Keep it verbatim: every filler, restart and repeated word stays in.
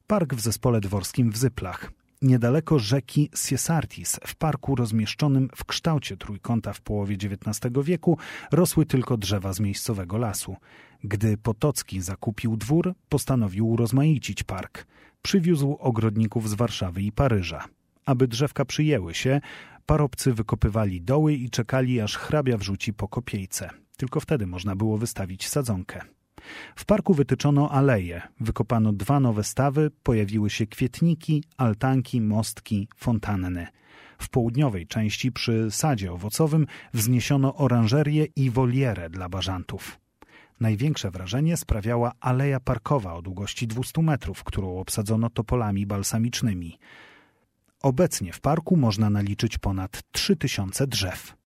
Park w zespole dworskim w Zyplach. Niedaleko rzeki Siesartis, w parku rozmieszczonym w kształcie trójkąta w połowie dziewiętnastego wieku, rosły tylko drzewa z miejscowego lasu. Gdy Potocki zakupił dwór, postanowił urozmaicić park. Przywiózł ogrodników z Warszawy i Paryża. Aby drzewka przyjęły się, parobcy wykopywali doły i czekali, aż hrabia wrzuci po kopiejce. Tylko wtedy można było wystawić sadzonkę. W parku wytyczono aleje, wykopano dwa nowe stawy, pojawiły się kwietniki, altanki, mostki, fontanny. W południowej części przy sadzie owocowym wzniesiono oranżerię i wolierę dla bażantów. Największe wrażenie sprawiała aleja parkowa o długości dwustu metrów, którą obsadzono topolami balsamicznymi. Obecnie w parku można naliczyć ponad trzy tysiące drzew.